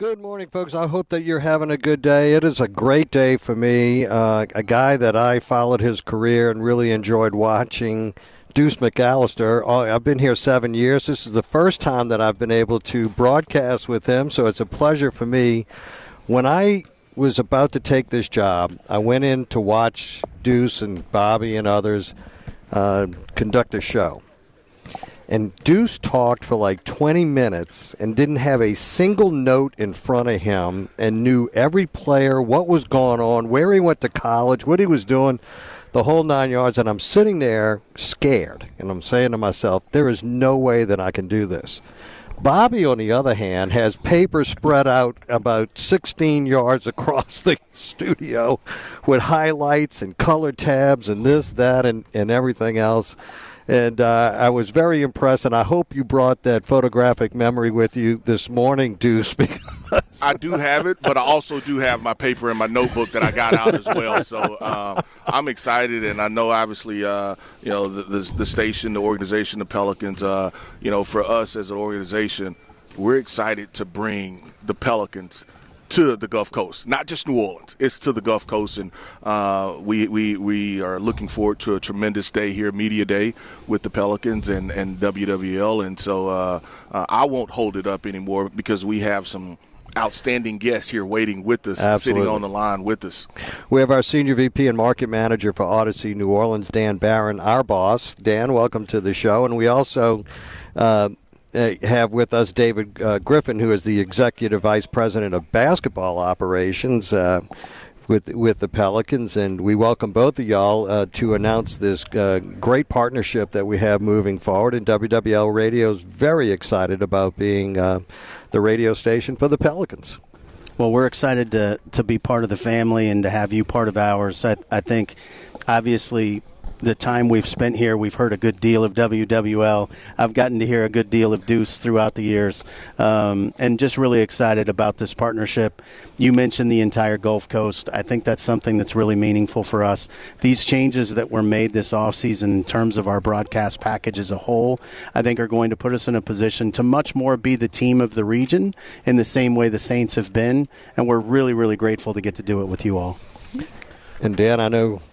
Good morning, folks. I hope that you're having a good day. It is a great day for me. A guy that I followed his career and really enjoyed watching, Deuce McAllister. I've been here 7 years. This is the first time that I've been able to broadcast with him, so it's a pleasure for me. When I was about to take this job, I went in to watch Deuce and Bobby and others conduct a show. And Deuce talked for like 20 minutes and didn't have a single note in front of him and knew every player, what was going on, where he went to college, what he was doing, the whole 9 yards. And I'm sitting there scared. And I'm saying to myself, there is no way that I can do this. Bobby, on the other hand, has paper spread out about 16 yards across the studio with highlights and color tabs and this, that, and everything else. And I was very impressed, and I hope you brought that photographic memory with you this morning, Deuce. Because I do have it, but I also do have my paper and my notebook that I got out as well. So I'm excited, and I know obviously, the station, the organization, the Pelicans, for us as an organization, we're excited to bring the Pelicans to the Gulf Coast, not just New Orleans. It's to the Gulf Coast, and we are looking forward to a tremendous day here, Media Day, with the Pelicans and WWL. And so I won't hold it up anymore because we have some outstanding guests here waiting with us, Absolutely. Sitting on the line with us. We have our Senior VP and Market Manager for Odyssey New Orleans, Dan Barron, our boss. Dan, welcome to the show. And we also have with us David Griffin, who is the Executive Vice President of Basketball Operations with the Pelicans. And we welcome both of y'all to announce this great partnership that we have moving forward. And WWL Radio is very excited about being the radio station for the Pelicans. Well, we're excited to be part of the family and to have you part of ours. I think, obviously, the time we've spent here, we've heard a good deal of WWL. I've gotten to hear a good deal of Deuce throughout the years, and just really excited about this partnership. You mentioned the entire Gulf Coast. I think that's something that's really meaningful for us. These changes that were made this offseason in terms of our broadcast package as a whole, I think are going to put us in a position to much more be the team of the region in the same way the Saints have been, and we're really, really grateful to get to do it with you all. And Dan, I know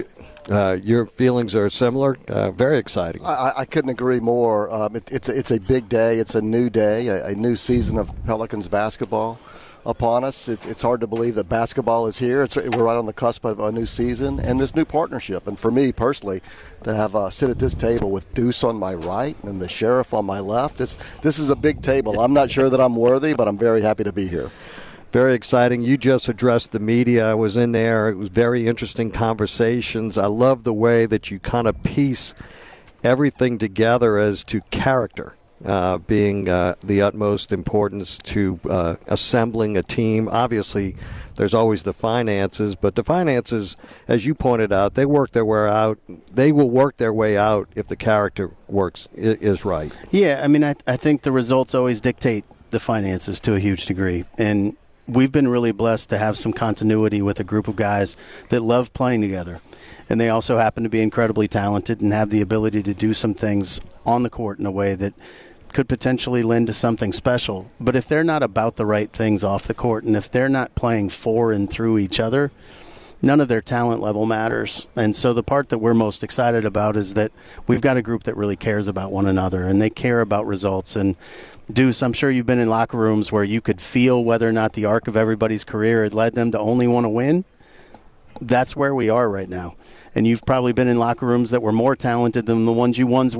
your feelings are similar. Very exciting. I couldn't agree more. It's a big day. It's a new day, a new season of Pelicans basketball upon us. It's hard to believe that basketball is here. We're right on the cusp of a new season and this new partnership. And for me personally, to have sit at this table with Deuce on my right and the Sheriff on my left, this is a big table. I'm not sure that I'm worthy, but I'm very happy to be here. Very exciting. You just addressed the media. I was in there. It was very interesting conversations. I love the way that you kind of piece everything together as to character being the utmost importance to assembling a team. Obviously, there's always the finances, but the finances, as you pointed out, they work their way out. They will work their way out if the character is right. Yeah, I mean, I think the results always dictate the finances to a huge degree, and we've been really blessed to have some continuity with a group of guys that love playing together. And they also happen to be incredibly talented and have the ability to do some things on the court in a way that could potentially lend to something special. But if they're not about the right things off the court, and if they're not playing for and through each other, none of their talent level matters. And so the part that we're most excited about is that we've got a group that really cares about one another, and they care about results. And Deuce, I'm sure you've been in locker rooms where you could feel whether or not the arc of everybody's career had led them to only want to win. That's where we are right now. And you've probably been in locker rooms that were more talented than the ones you won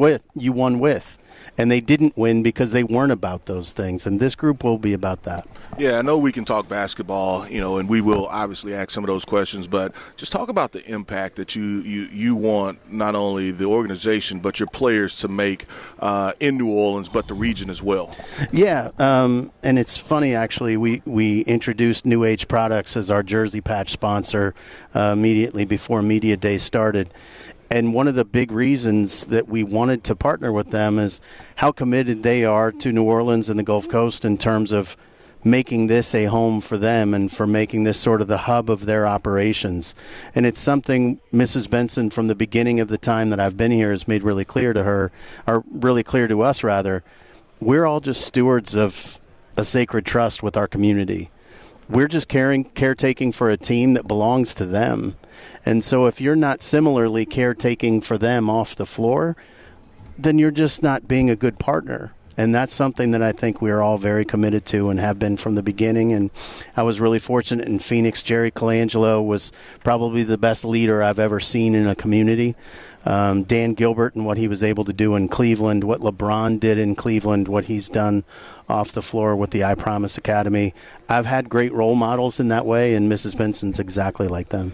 with. And they didn't win because they weren't about those things. And this group will be about that. Yeah, I know we can talk basketball, and we will obviously ask some of those questions, but just talk about the impact that you want not only the organization but your players to make in New Orleans, but the region as well. Yeah, and it's funny, actually. We introduced New Age Products as our jersey patch sponsor immediately before Media Day started. And one of the big reasons that we wanted to partner with them is how committed they are to New Orleans and the Gulf Coast in terms of making this a home for them and for making this sort of the hub of their operations. And it's something Mrs. Benson, from the beginning of the time that I've been here, has made really clear to her, or really clear to us, rather. We're all just stewards of a sacred trust with our community. We're just caretaking for a team that belongs to them. And so if you're not similarly caretaking for them off the floor, then you're just not being a good partner. And that's something that I think we are all very committed to and have been from the beginning. And I was really fortunate in Phoenix. Jerry Colangelo was probably the best leader I've ever seen in a community. Dan Gilbert and what he was able to do in Cleveland, what LeBron did in Cleveland, what he's done off the floor with the I Promise Academy. I've had great role models in that way, and Mrs. Benson's exactly like them.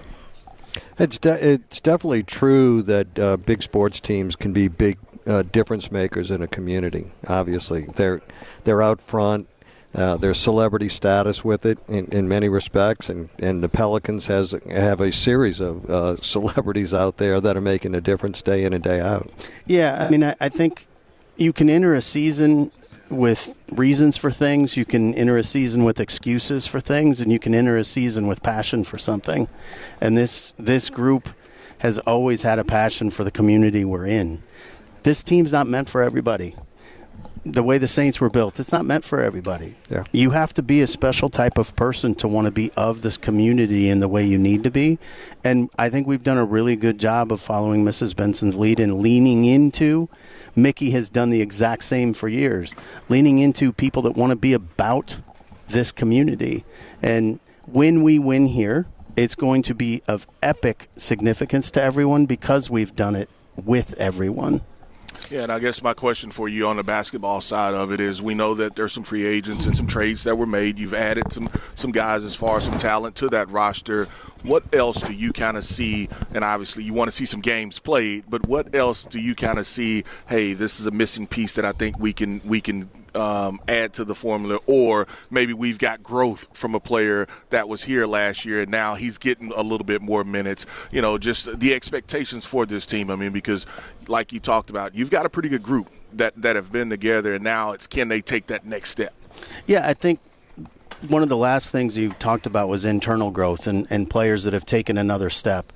It's definitely true that big sports teams can be big difference makers in a community. Obviously, they're out front. There's celebrity status with it in many respects, and the Pelicans have a series of celebrities out there that are making a difference day in and day out. Yeah, I mean, I think you can enter a season with reasons for things, you can enter a season with excuses for things, and you can enter a season with passion for something. And this group has always had a passion for the community we're in. This team's not meant for everybody. The way the Saints were built, it's not meant for everybody. Yeah. You have to be a special type of person to want to be of this community in the way you need to be. And I think we've done a really good job of following Mrs. Benson's lead and leaning into. Mickey has done the exact same for years, leaning into people that want to be about this community. And when we win here, it's going to be of epic significance to everyone because we've done it with everyone. Yeah, and I guess my question for you on the basketball side of it is, we know that there's some free agents and some trades that were made. You've added some guys as far as some talent to that roster. What else do you kind of see? And obviously you want to see some games played, but what else do you kind of see, hey, this is a missing piece that I think we can add to the formula, or maybe we've got growth from a player that was here last year and now he's getting a little bit more minutes. You know, just the expectations for this team. I mean, because like you talked about, you've got a pretty good group that have been together, and now it's, can they take that next step? Yeah, I think one of the last things you talked about was internal growth and players that have taken another step.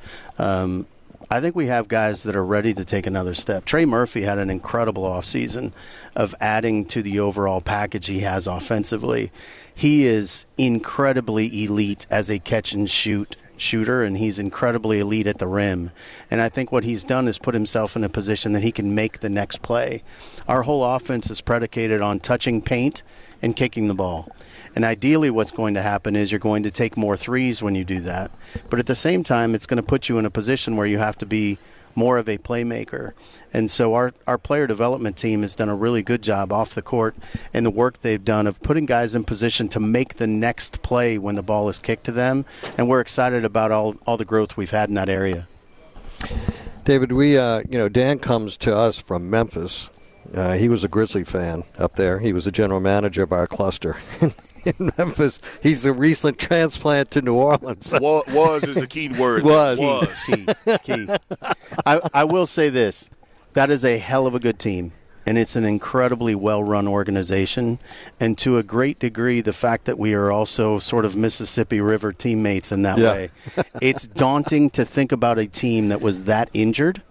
I think we have guys that are ready to take another step. Trey Murphy had an incredible offseason of adding to the overall package he has offensively. He is incredibly elite as a catch-and-shoot shooter, and he's incredibly elite at the rim. And I think what he's done is put himself in a position that he can make the next play. Our whole offense is predicated on touching paint and kicking the ball. And ideally what's going to happen is you're going to take more threes when you do that. But at the same time, it's going to put you in a position where you have to be more of a playmaker. And so our player development team has done a really good job off the court and the work they've done of putting guys in position to make the next play when the ball is kicked to them. And we're excited about all the growth we've had in that area. David, Dan comes to us from Memphis. He was a Grizzly fan up there. He was the general manager of our cluster in Memphis. He's a recent transplant to New Orleans. Was is the key word. Was. Key. I will say this. That is a hell of a good team, and it's an incredibly well-run organization. And to a great degree, the fact that we are also sort of Mississippi River teammates in that way. It's daunting to think about a team that was that injured,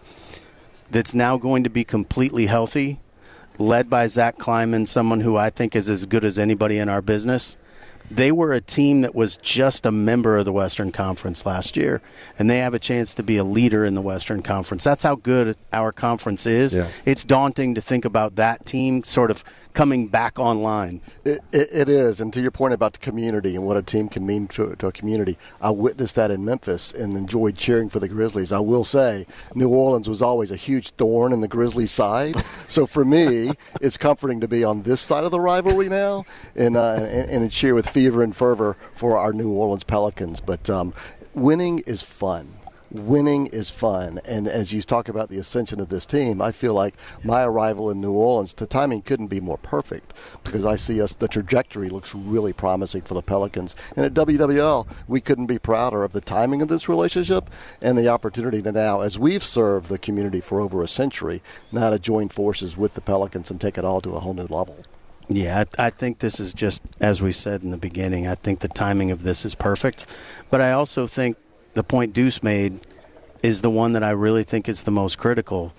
that's now going to be completely healthy, led by Zach Kleiman, someone who I think is as good as anybody in our business. They were a team that was just a member of the Western Conference last year, and they have a chance to be a leader in the Western Conference. That's how good our conference is. Yeah. It's daunting to think about that team sort of coming back online. It is, and to your point about the community and what a team can mean to a community, I witnessed that in Memphis and enjoyed cheering for the Grizzlies. I will say New Orleans was always a huge thorn in the Grizzlies' side, so for me, it's comforting to be on this side of the rivalry now and cheer with fever and fervor for our New Orleans Pelicans. But winning is fun. Winning is fun, and as you talk about the ascension of this team, I feel like my arrival in New Orleans, the timing couldn't be more perfect, because I see the trajectory looks really promising for the Pelicans. And at WWL, we couldn't be prouder of the timing of this relationship and the opportunity to now, as we've served the community for over a century, now to join forces with the Pelicans and take it all to a whole new level. Yeah, I think this is just, as we said in the beginning, I think the timing of this is perfect. But I also think the point Deuce made is the one that I really think is the most critical.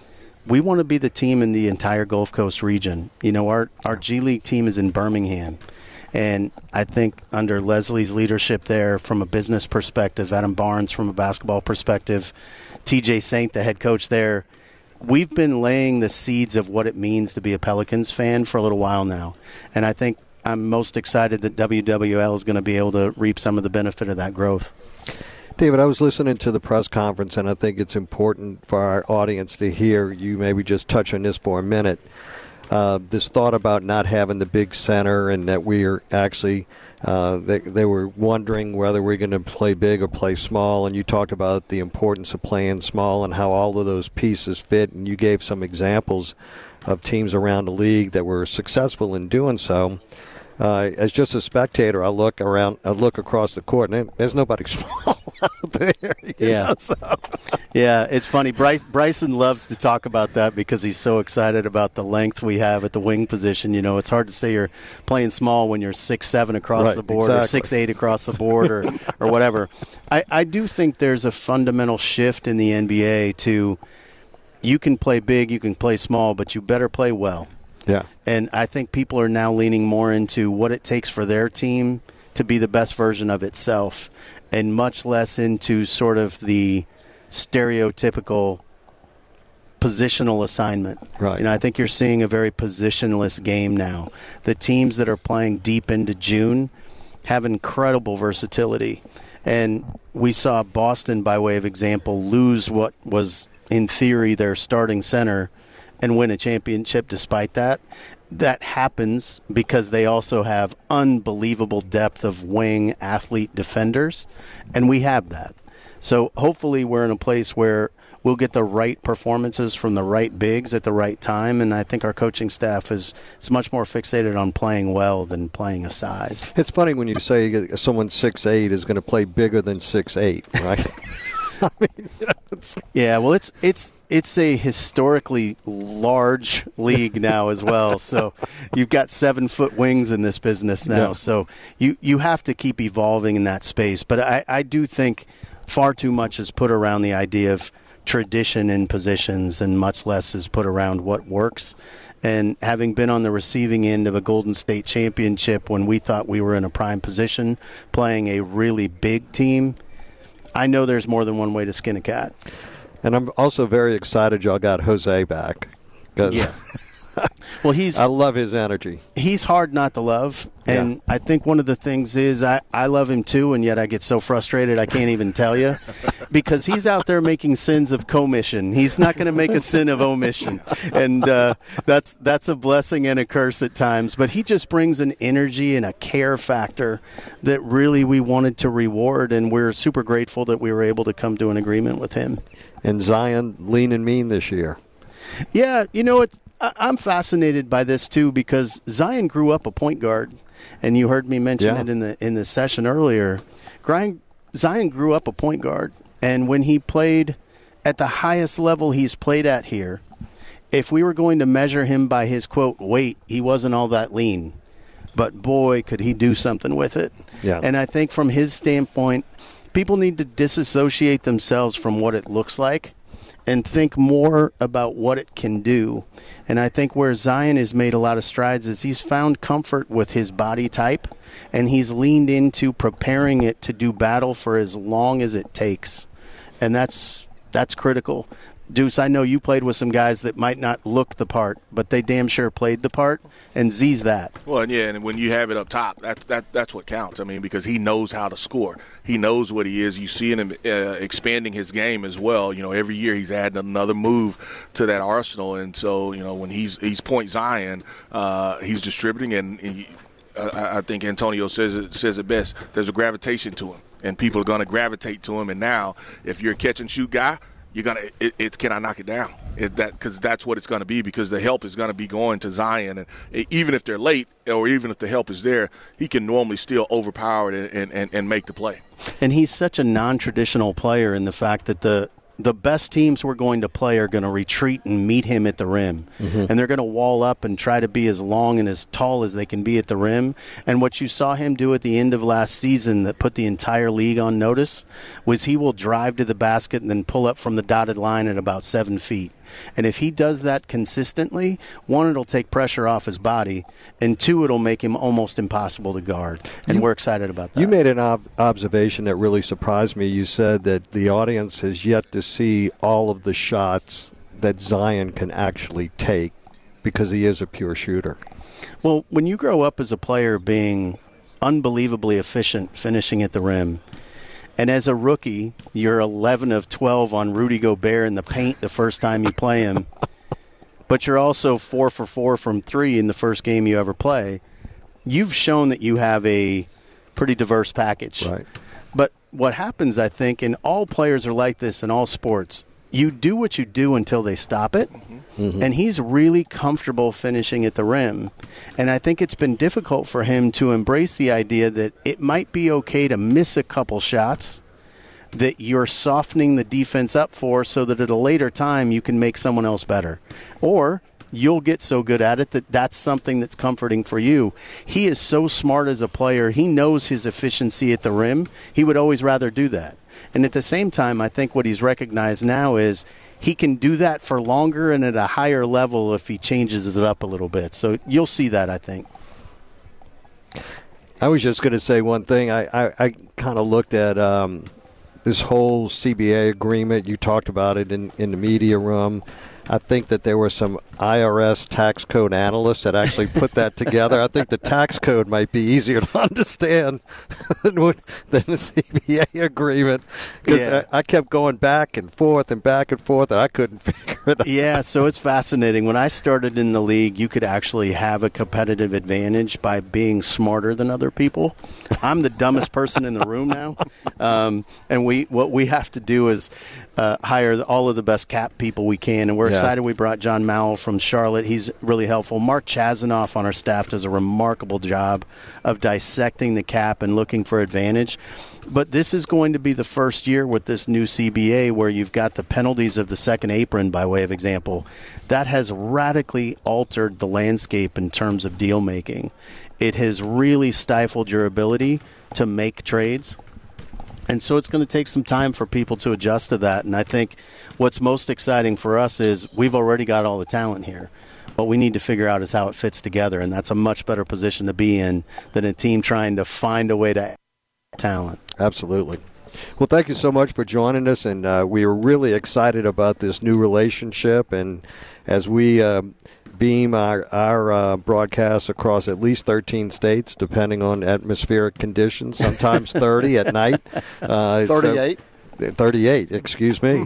we want to be the team in the entire Gulf Coast region. You know, our G League team is in Birmingham. And I think under Leslie's leadership there, from a business perspective, Adam Barnes from a basketball perspective, TJ Saint, the head coach there, we've been laying the seeds of what it means to be a Pelicans fan for a little while now. And I think I'm most excited that WWL is going to be able to reap some of the benefit of that growth. David, I was listening to the press conference, and I think it's important for our audience to hear you maybe just touch on this for a minute. This thought about not having the big center, and that we're actually they were wondering whether we're going to play big or play small, and you talked about the importance of playing small and how all of those pieces fit, and you gave some examples of teams around the league that were successful in doing so. As just a spectator, I look across the court, and there's nobody small out there. Yeah, yeah, it's funny. Bryson loves to talk about that because he's so excited about the length we have at the wing position. You know, it's hard to say you're playing small when you're 6'7" across the board, exactly, or 6'8" across the board, or whatever. I do think there's a fundamental shift in the NBA to you can play big, you can play small, but you better play well. Yeah. And I think people are now leaning more into what it takes for their team to be the best version of itself, and much less into sort of the stereotypical positional assignment. Right. You know, I think you're seeing a very positionless game now. The teams that are playing deep into June have incredible versatility. And we saw Boston, by way of example, lose what was, in theory, their starting center and win a championship despite that. That happens because they also have unbelievable depth of wing athlete defenders, and we have that. So hopefully we're in a place where we'll get the right performances from the right bigs at the right time, and I think our coaching staff is much more fixated on playing well than playing a size. It's funny when you say someone 6'8" is going to play bigger than 6'8", right? I mean, you know, yeah, well, it's a historically large league now as well. So you've got 7-foot wings in this business now. Yeah. So you have to keep evolving in that space. But I do think far too much is put around the idea of tradition in positions, and much less is put around what works. And having been on the receiving end of a Golden State championship when we thought we were in a prime position playing a really big team, I know there's more than one way to skin a cat. And I'm also very excited y'all got Jose back. Yeah. Well, I love his energy. He's hard not to love. And I think one of the things is I love him too, and yet I get so frustrated I can't even tell you. Because he's out there making sins of commission. He's not going to make a sin of omission. And that's a blessing and a curse at times. But he just brings an energy and a care factor that really we wanted to reward, and we're super grateful that we were able to come to an agreement with him. And Zion lean and mean this year. Yeah, you know, I'm fascinated by this too, because Zion grew up a point guard, and you heard me mention it in the session earlier. Zion grew up a point guard, and when he played at the highest level he's played at here, if we were going to measure him by his, quote, weight, he wasn't all that lean. But boy, could he do something with it. Yeah. And I think from his standpoint, people need to disassociate themselves from what it looks like and think more about what it can do. And I think where Zion has made a lot of strides is he's found comfort with his body type, and he's leaned into preparing it to do battle for as long as it takes. And that's critical. Deuce, I know you played with some guys that might not look the part, but they damn sure played the part, and Z's that. Well, yeah, and when you have it up top, that's what counts. I mean, because he knows how to score. He knows what he is. You see him expanding his game as well. You know, every year he's adding another move to that arsenal, and so, you know, when he's point Zion, he's distributing, and I think Antonio says it best. There's a gravitation to him, and people are going to gravitate to him. And now, if you're a catch and shoot guy, you're gonna. It's can I knock it down? Because that's what it's going to be. Because the help is going to be going to Zion, and even if they're late, or even if the help is there, he can normally still overpower it and make the play. And he's such a non-traditional player in the fact that the best teams we're going to play are going to retreat and meet him at the rim. Mm-hmm. And they're going to wall up and try to be as long and as tall as they can be at the rim. And what you saw him do at the end of last season that put the entire league on notice was he will drive to the basket and then pull up from the dotted line at about 7 feet. And if he does that consistently, one, it'll take pressure off his body, and two, it'll make him almost impossible to guard. And we're excited about that. You made an observation that really surprised me. You said that the audience has yet to see all of the shots that Zion can actually take because he is a pure shooter. Well, when you grow up as a player being unbelievably efficient finishing at the rim, and as a rookie, you're 11 of 12 on Rudy Gobert in the paint the first time you play him, but you're also 4 for 4 from 3 in the first game you ever play, you've shown that you have a pretty diverse package. Right. But what happens, I think, and all players are like this in all sports, you do what you do until they stop it, and he's really comfortable finishing at the rim. And I think it's been difficult for him to embrace the idea that it might be okay to miss a couple shots that you're softening the defense up for so that at a later time you can make someone else better. Or you'll get so good at it that that's something that's comforting for you. He is so smart as a player. He knows his efficiency at the rim. He would always rather do that. And at the same time, I think what he's recognized now is he can do that for longer and at a higher level if he changes it up a little bit. So you'll see that, I think. I was just going to say one thing. I kind of looked at this whole CBA agreement. You talked about it in the media room. I think that there were some IRS tax code analysts that actually put that together. I think the tax code might be easier to understand than the CBA agreement because I kept going back and forth, and I couldn't figure it out. Yeah, so it's fascinating. When I started in the league, you could actually have a competitive advantage by being smarter than other people. I'm the dumbest person in the room now, and what we have to do is hire all of the best cap people we can, and we're excited we brought John Mowell from Charlotte. He's really helpful. Mark Chazanoff on our staff does a remarkable job of dissecting the cap and looking for advantage. But this is going to be the first year with this new CBA where you've got the penalties of the second apron, by way of example. That has radically altered the landscape in terms of deal making. It has really stifled your ability to make trades. And so it's going to take some time for people to adjust to that. And I think what's most exciting for us is we've already got all the talent here. What we need to figure out is how it fits together, and that's a much better position to be in than a team trying to find a way to add talent. Absolutely. Well, thank you so much for joining us, and we are really excited about this new relationship. And as we beam our broadcasts across at least 13 states, depending on atmospheric conditions, sometimes 30 at night. 38. 38, excuse me.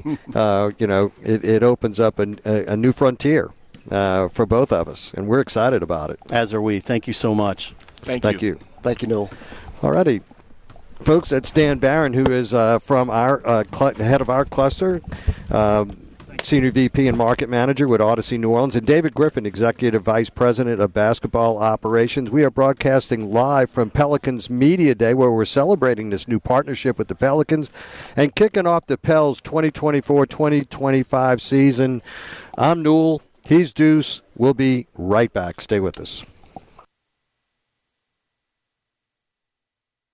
It opens up a new frontier for both of us, and we're excited about it. As are we. Thank you so much. Thank you. Thank you, Noel. All righty. Folks, that's Dan Barron, who is from our head of our cluster, Senior VP and Market Manager with Odyssey New Orleans, and David Griffin, Executive Vice President of Basketball Operations. We are broadcasting live from Pelicans Media Day, where we're celebrating this new partnership with the Pelicans and kicking off the Pels 2024-2025 season. I'm Newell. He's Deuce. We'll be right back. Stay with us.